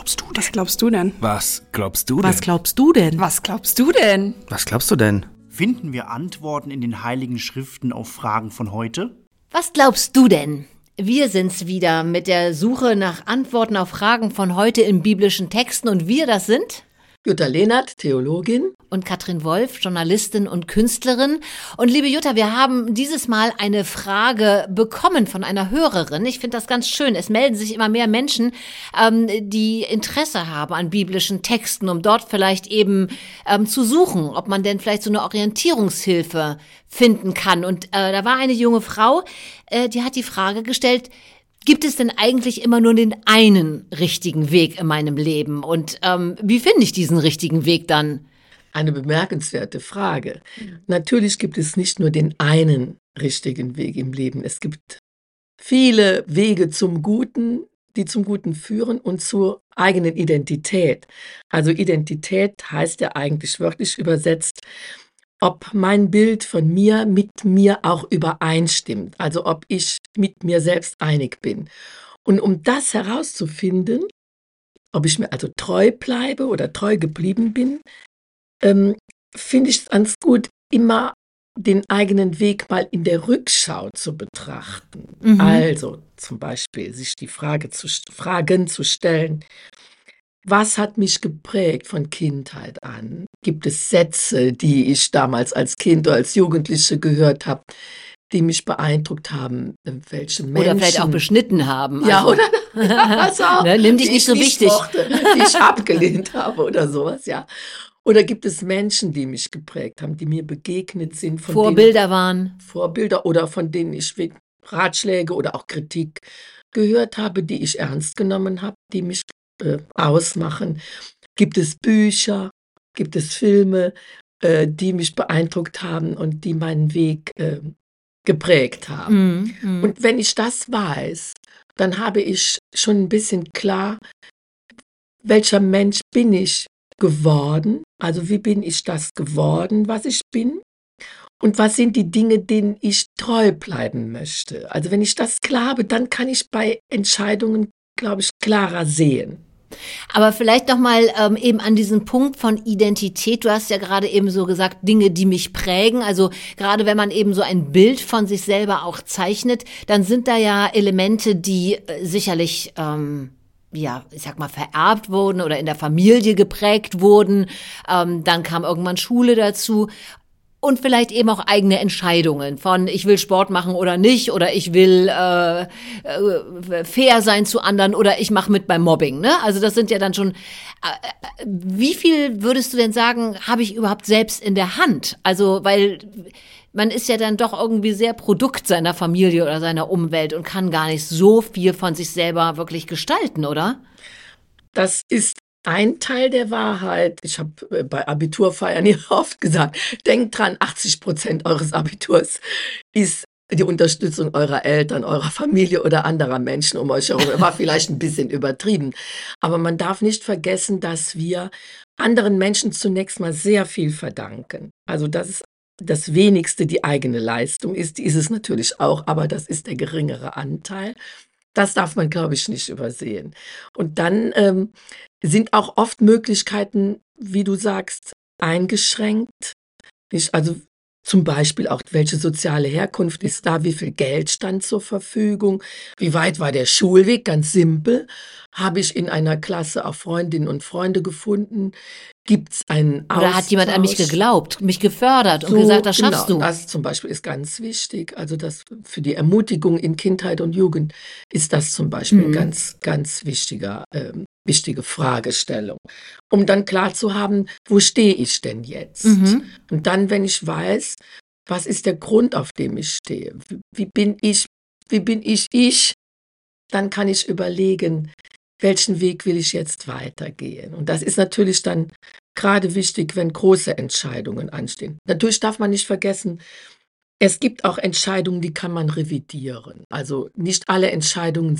glaubst du denn? Was glaubst du denn? Was glaubst du denn? Was glaubst du denn? Was glaubst du denn? Was glaubst du denn? Finden wir Antworten in den Heiligen Schriften auf Fragen von heute? Was glaubst du denn? Wir sind's wieder mit der Suche nach Antworten auf Fragen von heute in biblischen Texten. Und wir, das sind Jutta Lehnert, Theologin. und Katrin Wolf, Journalistin und Künstlerin. Und liebe Jutta, wir haben dieses Mal eine Frage bekommen von einer Hörerin. Ich finde das ganz schön. Es melden sich immer mehr Menschen, die Interesse haben an biblischen Texten, um dort vielleicht eben zu suchen, ob man denn vielleicht so eine Orientierungshilfe finden kann. Und da war eine junge Frau, die hat die Frage gestellt: Gibt es denn eigentlich immer nur den einen richtigen Weg in meinem Leben? Und wie finde ich diesen richtigen Weg dann? Eine bemerkenswerte Frage. Natürlich gibt es nicht nur den einen richtigen Weg im Leben. Es gibt viele Wege zum Guten, die zum Guten führen und zur eigenen Identität. Also Identität heißt ja eigentlich wörtlich übersetzt, ob mein Bild von mir mit mir auch übereinstimmt. Also ob ich mit mir selbst einig bin. Und um das herauszufinden, ob ich mir also treu bleibe oder treu geblieben bin, finde ich es ganz gut, immer den eigenen Weg mal in der Rückschau zu betrachten. Also zum Beispiel sich die Fragen zu stellen: Was hat mich geprägt von Kindheit an? Gibt es Sätze, die ich damals als Kind oder als Jugendliche gehört habe, die mich beeindruckt haben? Welche Menschen? Oder vielleicht auch beschnitten haben. Ja, Also, oder? Also, ne, nimm dich die nicht so ich wichtig. Mochte, die ich abgelehnt habe oder sowas, ja. Oder gibt es Menschen, die mich geprägt haben, die mir begegnet sind, von Vorbilder waren. denen, Vorbilder oder von denen ich Ratschläge oder auch Kritik gehört habe, die ich ernst genommen habe, die mich ausmachen? Gibt es Bücher, gibt es Filme, die mich beeindruckt haben und die meinen Weg geprägt haben? Und wenn ich das weiß, dann habe ich schon ein bisschen klar, welcher Mensch bin ich geworden? Also wie bin ich das geworden, was ich bin? Und was sind die Dinge, denen ich treu bleiben möchte? Also wenn ich das klar habe, dann kann ich bei Entscheidungen, glaube ich, klarer sehen. Aber vielleicht noch mal eben an diesen Punkt von Identität. Du hast ja gerade eben so gesagt, Dinge, die mich prägen. Also gerade wenn man eben so ein Bild von sich selber auch zeichnet, dann sind da ja Elemente, die sicherlich ja, ich sag mal, vererbt wurden oder in der Familie geprägt wurden. Dann kam irgendwann Schule dazu. Und vielleicht eben auch eigene Entscheidungen von: Ich will Sport machen oder nicht, oder ich will fair sein zu anderen, oder ich mache mit beim Mobbing. Ne? Also das sind ja dann schon, wie viel würdest du denn sagen, habe ich überhaupt selbst in der Hand? Also weil man ist ja dann doch irgendwie sehr Produkt seiner Familie oder seiner Umwelt und kann gar nicht so viel von sich selber wirklich gestalten, oder? Das ist ein Teil der Wahrheit. Ich habe bei Abiturfeiern ja oft gesagt, denkt dran, 80% eures Abiturs ist die Unterstützung eurer Eltern, eurer Familie oder anderer Menschen um euch herum. War vielleicht ein bisschen übertrieben. Aber man darf nicht vergessen, dass wir anderen Menschen zunächst mal sehr viel verdanken. Also das ist das Wenigste die eigene Leistung ist. Die ist es natürlich auch, aber das ist der geringere Anteil. Das darf man, glaube ich, nicht übersehen. Und dann sind auch oft Möglichkeiten, wie du sagst, eingeschränkt. Nicht? Also zum Beispiel auch, welche soziale Herkunft ist da, wie viel Geld stand zur Verfügung, wie weit war der Schulweg, ganz simpel. Habe ich in einer Klasse auch Freundinnen und Freunde gefunden? Gibt es einen Austausch? Oder hat jemand an mich geglaubt, mich gefördert und So, gesagt, das schaffst genau, du? das zum Beispiel ist ganz wichtig. Also das für die Ermutigung in Kindheit und Jugend ist das zum Beispiel ein ganz, ganz wichtige Fragestellung. Um dann klar zu haben, wo stehe ich denn jetzt? Und dann, wenn ich weiß, was ist der Grund, auf dem ich stehe? Wie bin ich, dann kann ich überlegen, welchen Weg will ich jetzt weitergehen? Und das ist natürlich dann gerade wichtig, wenn große Entscheidungen anstehen. Natürlich darf man nicht vergessen, es gibt auch Entscheidungen, die kann man revidieren. Also nicht alle Entscheidungen sind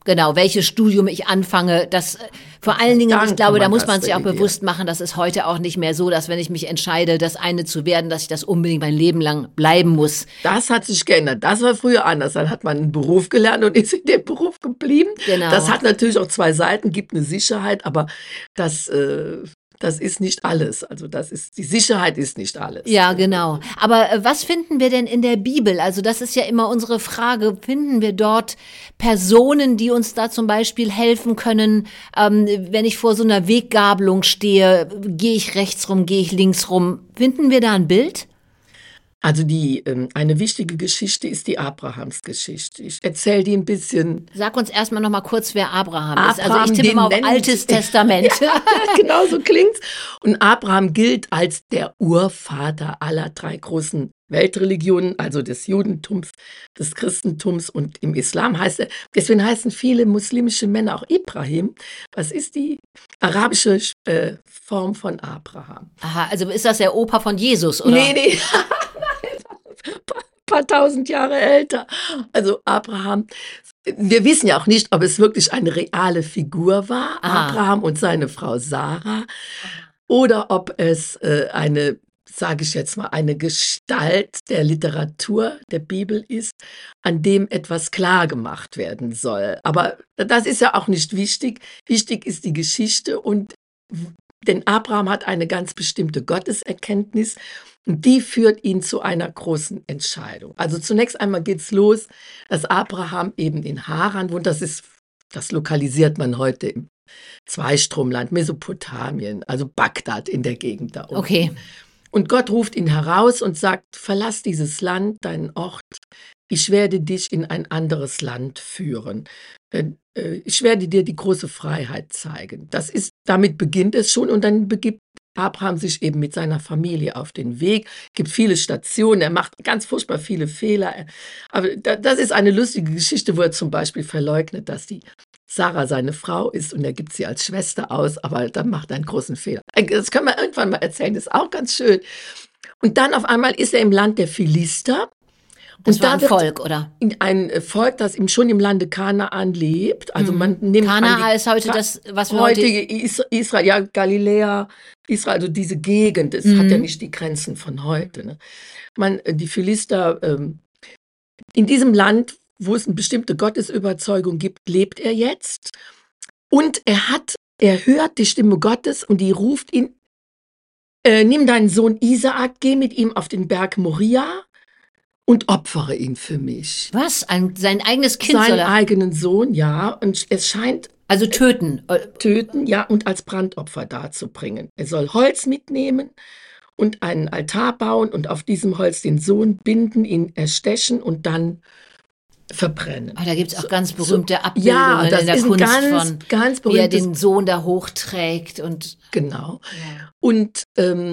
Genau, welches Studium ich anfange, das vor allen Dingen, Dann ich glaube, kann da man muss das man sich auch delegieren. bewusst machen, das ist heute auch nicht mehr so, dass wenn ich mich entscheide, das eine zu werden, dass ich das unbedingt mein Leben lang bleiben muss. Das hat sich geändert. Das war früher anders. Dann hat man einen Beruf gelernt und ist in dem Beruf geblieben. Genau. Das hat natürlich auch zwei Seiten, gibt eine Sicherheit, aber das ist nicht alles. Also die Sicherheit ist nicht alles. Ja, genau. Aber was finden wir denn in der Bibel? Also das ist ja immer unsere Frage. Finden wir dort Personen, die uns da zum Beispiel helfen können, wenn ich vor so einer Weggabelung stehe, gehe ich rechts rum, gehe ich links rum? Finden wir da ein Bild? Also eine wichtige Geschichte ist die Abrahamsgeschichte. Ich erzähle die ein bisschen. Sag uns erstmal noch mal kurz, wer Abraham ist. Also Abraham, ich tippe den mal auf nennt- Altes Testament. Genau so klingt's. Und Abraham gilt als der Urvater aller drei großen Weltreligionen, also des Judentums, des Christentums und im Islam heißt er. Deswegen heißen viele muslimische Männer auch Ibrahim. Was ist die arabische Form von Abraham? Aha, also ist das der Opa von Jesus, oder? Nee. Paar tausend Jahre älter. Also Abraham, wir wissen ja auch nicht, ob es wirklich eine reale Figur war, Aha. Abraham und seine Frau Sarah, oder ob es sage ich jetzt mal, eine Gestalt der Literatur, der Bibel ist, an dem etwas klar gemacht werden soll. Aber das ist ja auch nicht wichtig. Wichtig ist die Geschichte denn Abraham hat eine ganz bestimmte Gotteserkenntnis und die führt ihn zu einer großen Entscheidung. Also zunächst einmal geht's los, dass Abraham eben in Haran wohnt. Das lokalisiert man heute im Zweistromland, Mesopotamien, also Bagdad in der Gegend da unten. Okay. Und Gott ruft ihn heraus und sagt, verlass dieses Land, deinen Ort, ich werde dich in ein anderes Land führen. Ich werde dir die große Freiheit zeigen. Damit beginnt es schon und dann begibt Abraham sich eben mit seiner Familie auf den Weg. Es gibt viele Stationen, er macht ganz furchtbar viele Fehler. Aber das ist eine lustige Geschichte, wo er zum Beispiel verleugnet, dass die Sarah seine Frau ist und er gibt sie als Schwester aus, aber dann macht er einen großen Fehler. Das können wir irgendwann mal erzählen, das ist auch ganz schön. Und dann auf einmal ist er im Land der Philister. Das Und war da ein wird Volk, oder? ein Volk, das schon im Lande Kanaan lebt. Also man nimmt Kanaan ist heute das, was wir heute... heutige Israel, ja, Galiläa, Israel, also diese Gegend, es hat ja nicht die Grenzen von heute. Ne? Die Philister, in diesem Land, wo es eine bestimmte Gottesüberzeugung gibt, lebt er jetzt. Und er hört die Stimme Gottes und die ruft ihn, nimm deinen Sohn Isaak, geh mit ihm auf den Berg Moria und opfere ihn für mich. Was? Sein eigenes Kind soll Seinen er... eigenen Sohn, ja. Und es scheint Also töten. töten, ja, und als Brandopfer darzubringen. Er soll Holz mitnehmen und einen Altar bauen und auf diesem Holz den Sohn binden, ihn erstechen und dann verbrennen. Da gibt es auch ganz berühmte Ja, Abbildungen das in der ist ein Kunst ganz wie er berühmtes. den Sohn da hochträgt und... Genau. Und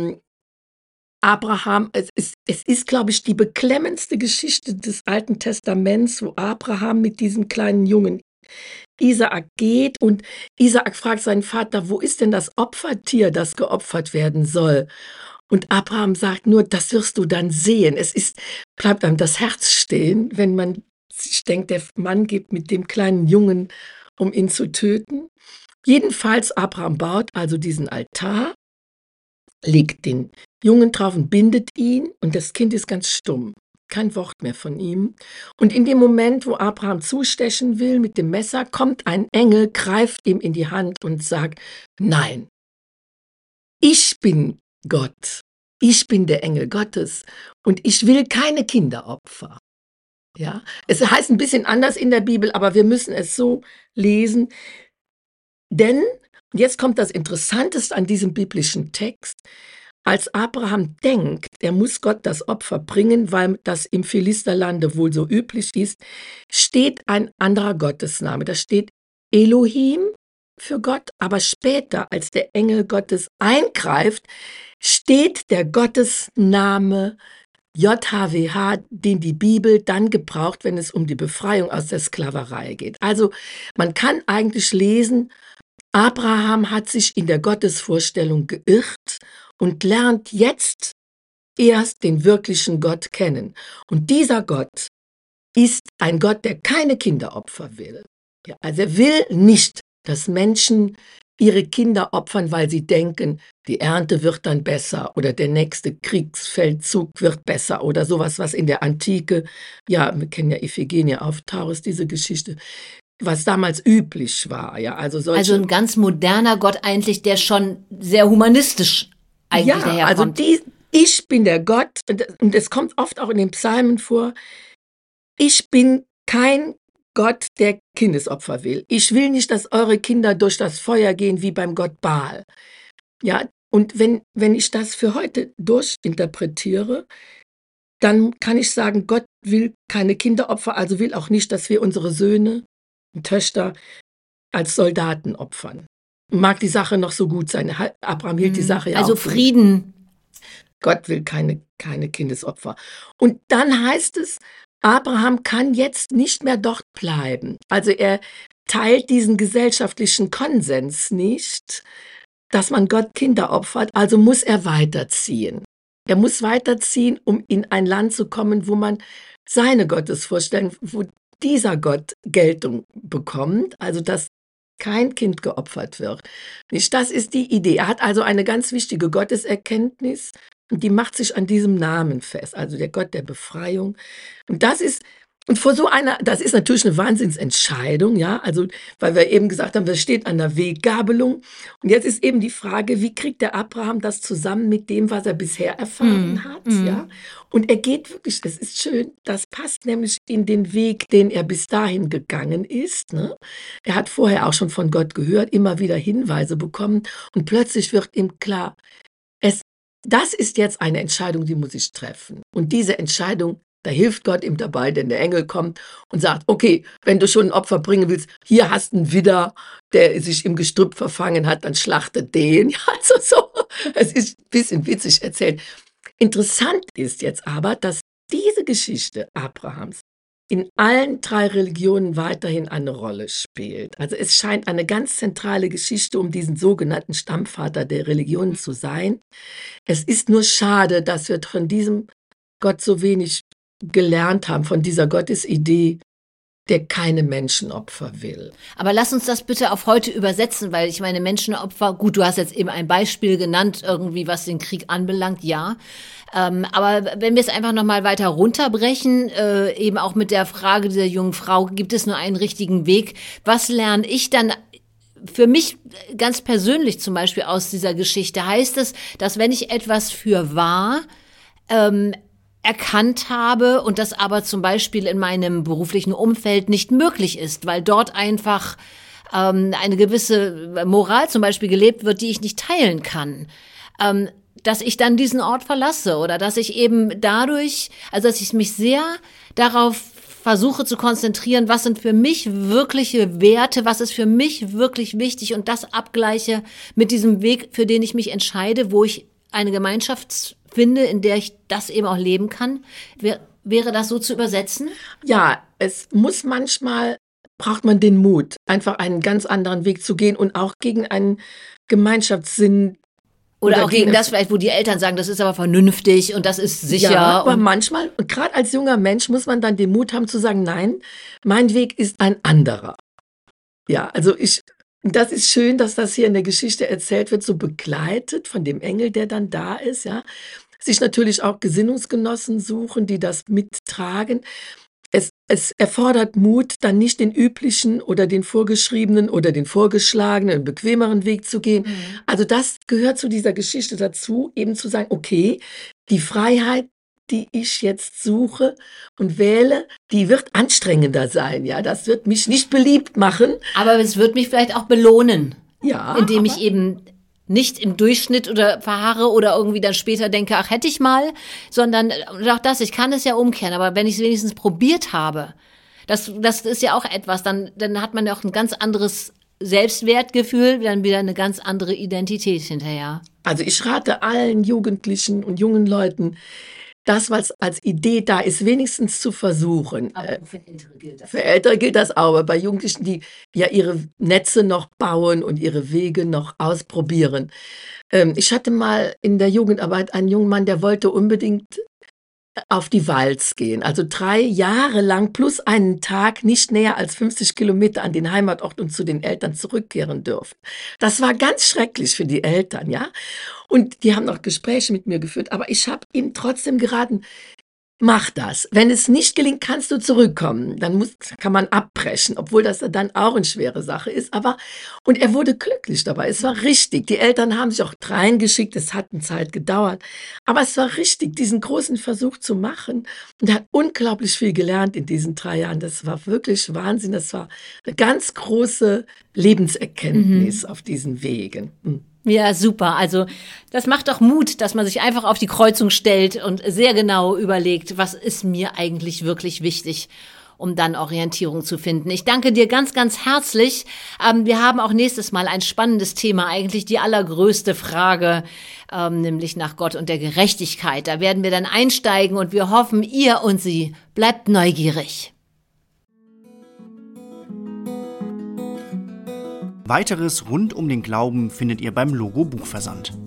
Abraham, es ist, glaube ich, die beklemmendste Geschichte des Alten Testaments, wo Abraham mit diesem kleinen Jungen Isaak geht und Isaak fragt seinen Vater, wo ist denn das Opfertier, das geopfert werden soll? Und Abraham sagt nur, das wirst du dann sehen. Bleibt einem das Herz stehen, wenn man sich denkt, der Mann geht mit dem kleinen Jungen, um ihn zu töten. Jedenfalls, Abraham baut also diesen Altar, legt den Jungen drauf und bindet ihn und das Kind ist ganz stumm. Kein Wort mehr von ihm. Und in dem Moment, wo Abraham zustechen will mit dem Messer, kommt ein Engel, greift ihm in die Hand und sagt, nein, ich bin Gott. Ich bin der Engel Gottes und ich will keine Kinderopfer. Ja, es heißt ein bisschen anders in der Bibel, aber wir müssen es so lesen. Denn, jetzt kommt das Interessanteste an diesem biblischen Text, als Abraham denkt, er muss Gott das Opfer bringen, weil das im Philisterlande wohl so üblich ist, steht ein anderer Gottesname. Da steht Elohim für Gott, aber später, als der Engel Gottes eingreift, steht der Gottesname JHWH, den die Bibel dann gebraucht, wenn es um die Befreiung aus der Sklaverei geht. Also man kann eigentlich lesen, Abraham hat sich in der Gottesvorstellung geirrt und lernt jetzt erst den wirklichen Gott kennen. Und dieser Gott ist ein Gott, der keine Kinderopfer will. Ja, also er will nicht, dass Menschen ihre Kinder opfern, weil sie denken, die Ernte wird dann besser oder der nächste Kriegsfeldzug wird besser oder sowas, was in der Antike, ja, wir kennen ja Iphigenie auf Taurus, diese Geschichte, was damals üblich war. Ja, also Also ein ganz moderner Gott eigentlich, der schon sehr humanistisch eigentlich ja, also daherkommt. ich bin der Gott, und es kommt oft auch in den Psalmen vor, ich bin kein Gott, der Kindesopfer will. Ich will nicht, dass eure Kinder durch das Feuer gehen wie beim Gott Baal. Ja, und wenn ich das für heute durchinterpretiere, dann kann ich sagen, Gott will keine Kinderopfer, also will auch nicht, dass wir unsere Söhne und Töchter als Soldaten opfern. Mag die Sache noch so gut sein. Abraham hielt die Sache ja Also auch für- Frieden. Gott will keine Kindesopfer. Und dann heißt es, Abraham kann jetzt nicht mehr dort bleiben. Also er teilt diesen gesellschaftlichen Konsens nicht, dass man Gott Kinder opfert, also muss er weiterziehen. Er muss weiterziehen, um in ein Land zu kommen, wo man seine Gottesvorstellung, wo dieser Gott Geltung bekommt, also dass kein Kind geopfert wird. Nicht, das ist die Idee. Er hat also eine ganz wichtige Gotteserkenntnis und die macht sich an diesem Namen fest, also der Gott der Befreiung. Und vor so einer, das ist natürlich eine Wahnsinnsentscheidung, ja, also, weil wir eben gesagt haben, das steht an der Weggabelung. Und jetzt ist eben die Frage, wie kriegt der Abraham das zusammen mit dem, was er bisher erfahren hat, ja? Und er geht wirklich, es ist schön, das passt nämlich in den Weg, den er bis dahin gegangen ist, ne? Er hat vorher auch schon von Gott gehört, immer wieder Hinweise bekommen und plötzlich wird ihm klar, das ist jetzt eine Entscheidung, die muss ich treffen. Und diese Entscheidung, da hilft Gott ihm dabei, denn der Engel kommt und sagt, okay, wenn du schon ein Opfer bringen willst, hier hast du einen Widder, der sich im Gestrüpp verfangen hat, dann schlachte den. Ja, also so, es ist ein bisschen witzig erzählt. Interessant ist jetzt aber, dass diese Geschichte Abrahams in allen 3 Religionen weiterhin eine Rolle spielt. Also es scheint eine ganz zentrale Geschichte um diesen sogenannten Stammvater der Religionen zu sein. Es ist nur schade, dass wir von diesem Gott so wenig gelernt haben, von dieser Gottesidee, der keine Menschenopfer will. Aber lass uns das bitte auf heute übersetzen, weil ich meine Menschenopfer, gut, du hast jetzt eben ein Beispiel genannt, irgendwie was den Krieg anbelangt, ja. Aber wenn wir es einfach nochmal weiter runterbrechen, eben auch mit der Frage dieser jungen Frau, gibt es nur einen richtigen Weg? Was lerne ich dann für mich ganz persönlich zum Beispiel aus dieser Geschichte? Heißt es, dass wenn ich etwas für wahr erkannt habe und das aber zum Beispiel in meinem beruflichen Umfeld nicht möglich ist, weil dort einfach eine gewisse Moral zum Beispiel gelebt wird, die ich nicht teilen kann, dass ich dann diesen Ort verlasse oder dass ich eben dadurch, also dass ich mich sehr darauf versuche zu konzentrieren, was sind für mich wirkliche Werte, was ist für mich wirklich wichtig und das abgleiche mit diesem Weg, für den ich mich entscheide, wo ich eine Gemeinschaft finde, in der ich das eben auch leben kann. Wäre das so zu übersetzen? Ja, braucht man den Mut, einfach einen ganz anderen Weg zu gehen und auch gegen einen Gemeinschaftssinn. Oder auch gegen das vielleicht, wo die Eltern sagen, das ist aber vernünftig und das ist sicher. Ja, aber manchmal, und gerade als junger Mensch, muss man dann den Mut haben zu sagen, nein, mein Weg ist ein anderer. Ja, also das ist schön, dass das hier in der Geschichte erzählt wird, so begleitet von dem Engel, der dann da ist, ja. Sich natürlich auch Gesinnungsgenossen suchen, die das mittragen. Es erfordert Mut, dann nicht den üblichen oder den vorgeschriebenen oder den vorgeschlagenen, bequemeren Weg zu gehen. Also das gehört zu dieser Geschichte dazu, eben zu sagen, okay, die Freiheit, die ich jetzt suche und wähle, die wird anstrengender sein. Ja, das wird mich nicht beliebt machen. Aber es wird mich vielleicht auch belohnen. Ja, indem ich eben nicht im Durchschnitt oder verharre oder irgendwie dann später denke, ach, hätte ich mal, sondern auch das, ich kann es ja umkehren, aber wenn ich es wenigstens probiert habe, das ist ja auch etwas, dann hat man ja auch ein ganz anderes Selbstwertgefühl, dann wieder eine ganz andere Identität hinterher. Also ich rate allen Jugendlichen und jungen Leuten, das, was als Idee da ist, wenigstens zu versuchen. Aber für Ältere gilt das. Für Ältere gilt das auch, aber bei Jugendlichen, die ja ihre Netze noch bauen und ihre Wege noch ausprobieren. Ich hatte mal in der Jugendarbeit einen jungen Mann, der wollte unbedingt auf die Walz gehen. Also 3 Jahre lang plus einen Tag nicht näher als 50 Kilometer an den Heimatort und zu den Eltern zurückkehren dürfen. Das war ganz schrecklich für die Eltern, ja. Und die haben noch Gespräche mit mir geführt, aber ich habe ihnen trotzdem geraten, mach das. Wenn es nicht gelingt, kannst du zurückkommen. Dann kann man abbrechen, obwohl das dann auch eine schwere Sache ist. Und er wurde glücklich dabei. Es war richtig. Die Eltern haben sich auch reingeschickt. Es hat eine Zeit gedauert. Aber es war richtig, diesen großen Versuch zu machen. Und er hat unglaublich viel gelernt in diesen 3 Jahren. Das war wirklich Wahnsinn. Das war eine ganz große Lebenserkenntnis auf diesen Wegen. Ja, super. Also das macht doch Mut, dass man sich einfach auf die Kreuzung stellt und sehr genau überlegt, was ist mir eigentlich wirklich wichtig, um dann Orientierung zu finden. Ich danke dir ganz, ganz herzlich. Wir haben auch nächstes Mal ein spannendes Thema, eigentlich die allergrößte Frage, nämlich nach Gott und der Gerechtigkeit. Da werden wir dann einsteigen und wir hoffen, ihr und sie bleibt neugierig. Weiteres rund um den Glauben findet ihr beim Logo Buchversand.